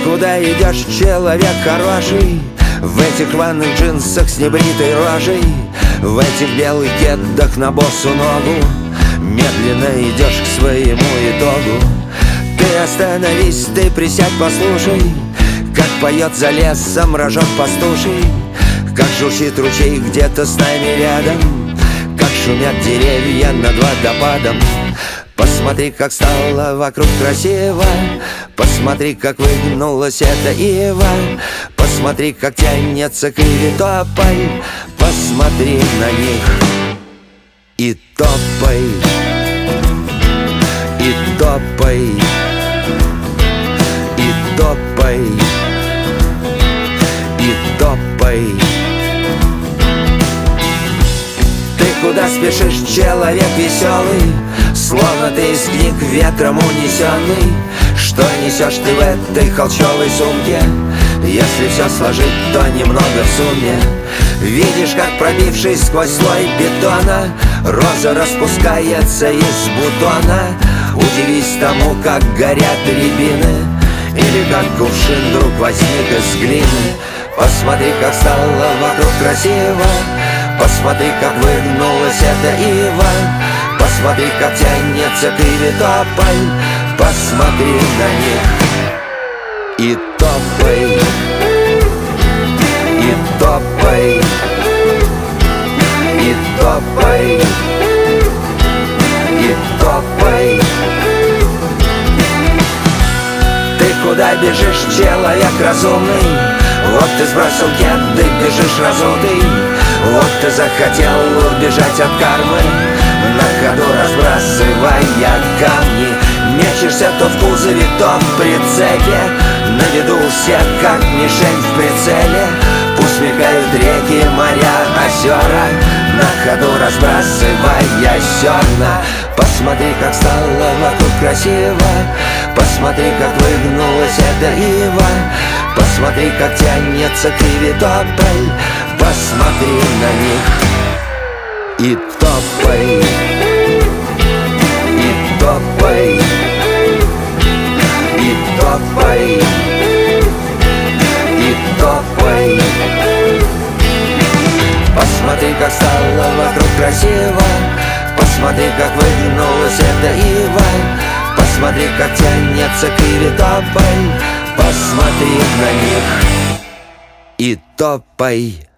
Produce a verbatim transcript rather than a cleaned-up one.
куда идешь, человек хороший? В этих рваных джинсах с небритой рожей, в этих белых кедах на босу ногу, медленно идешь к своему итогу. Ты остановись, ты присядь, послушай, как поет за лесом рожок пастуший, как журчит ручей где-то с нами рядом, как шумят деревья над водопадом. Посмотри, как стало вокруг красиво, посмотри, как выгнулась эта ива, посмотри, как тянется кривитополь, посмотри на них и топай, и топай, и топай, и топай. Ты куда спешишь, человек веселый? Словно ты из книг ветром унесенный. Что несешь ты в этой холщовой сумке? Если все сложить, то немного в сумме. Видишь, как пробившись сквозь слой бетона, роза распускается из бутона. Удивись тому, как горят рябины, или как кувшин вдруг возник из глины. Посмотри, как стало вокруг красиво, посмотри, как выгнулась эта ива, посмотри, как тянется кривитополь, посмотри на них и топай, и топай, и топай, и топай. Ты куда бежишь, человек разумный? Вот ты сбросил кеды, бежишь разутый. Вот ты захотел убежать от кармы, на ходу разбрасывая камни. Мечешься то в кузове, то в прицепе, на виду у всех, как мишень в прицеле. Пусть мелькают реки, моря, озера, на ходу разбрасывая зерна. Посмотри, как стало вокруг красиво, посмотри, как выгнулась эта ива, посмотри, как тянется кривитополь, посмотри на них и топай, и топай, и топай, и топай. Посмотри, как стало вокруг красиво, посмотри, как выгнулась эта ива, посмотри, как тянется кривитополь, посмотри на них и топай.